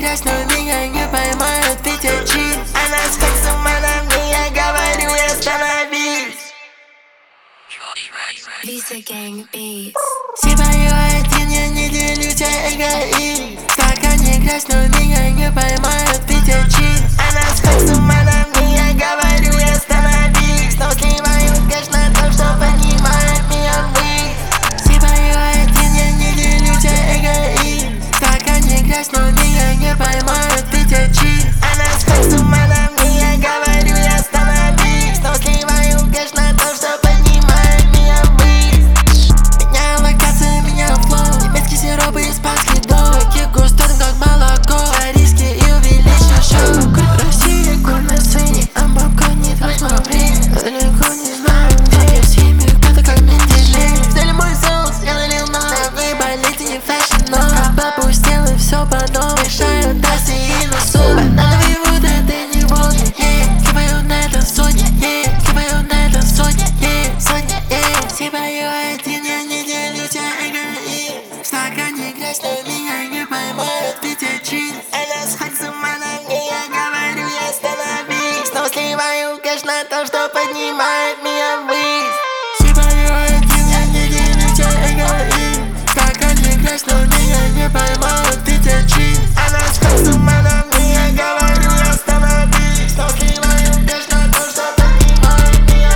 грязь, но меня не поймают, ведь я чист. Она как с ума на мне, я говорю, я остановись. Visa Gang Beats. Сипаю один, я не делюсь, я эгоист. В стакане грязь, но меня не поймают, ведь я чист. Она как с ума на мне, я говорю, я остановись. Но сливаю кэш на то, что поднимает меня вниз. Сипаю один, я не делюсь, я эгоист. В стакане грязь, но меня не поймают, ведь я чист. Она как с ума на мне, я говорю, я остановись. Но сливаю кэш на то, что поднимает меня вниз. Меня локация, меня флоу. Немецкий сироп и испанский доу. Кику сторон как молоко. За риски и увеличил шоу. Россия, год на сцене, а бабка не трать время. Далеко не знаю, где я в семье, кто-то как Менделей. Взяли мой соус, я налил на болит и не фэшн, но попустил и все потом решают дасти и носу. Банановый вуд, это не волны, кипаю на это сотни, кипаю на это сотни, сотни, сипаю один, я не делюсь, я эгоист. В стакане грязь, но меня не поймают, ведь я чист. Она сходит с ума на мне, я говорю, я остановись. Но сливаю кэш на то, что поднимает меня вниз. Сипаю один, я не делюсь, я эгоист. В стакане грязь, но меня не поймают, ведь я чист. Она сходит с ума на мне, я говорю, я остановись. Но сливаю кэш на то, что поднимает меня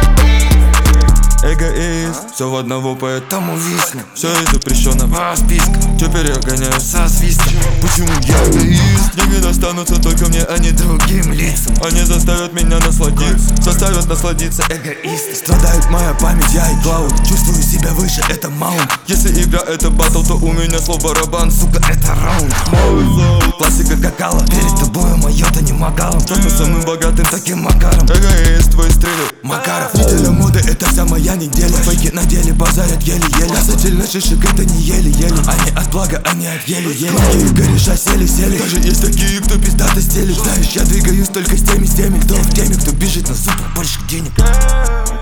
вниз. Эгоист, все в одного, поэтому висну. Все из запрещенного списка. Теперь я гоняю со свистом. Почему я эгоист? Деньги достанутся только мне, а не другим лицам. Они заставят меня насладиться, заставят насладиться эгоист. Страдает моя память, я и клауд. Чувствую себя выше, это маунт. Если игра это батл, то у меня слово барабан, сука, это раунд. Классика какала, перед тобой мое-то не макалом. Часто самым богатым таким макаром. Эгоист, твой стрелы, Макаров. Неделя моды, это вся моя неделя. Фейки на деле базарят еле-еле. Касательно шишек, это не еле-еле. Они от блага, они от еле-еле. Многие кореша сели-сели. Даже есть такие, кто пиздато стелит. Знаешь, я двигаюсь только с теми, кто в теме, кто бежит на сука больше денег.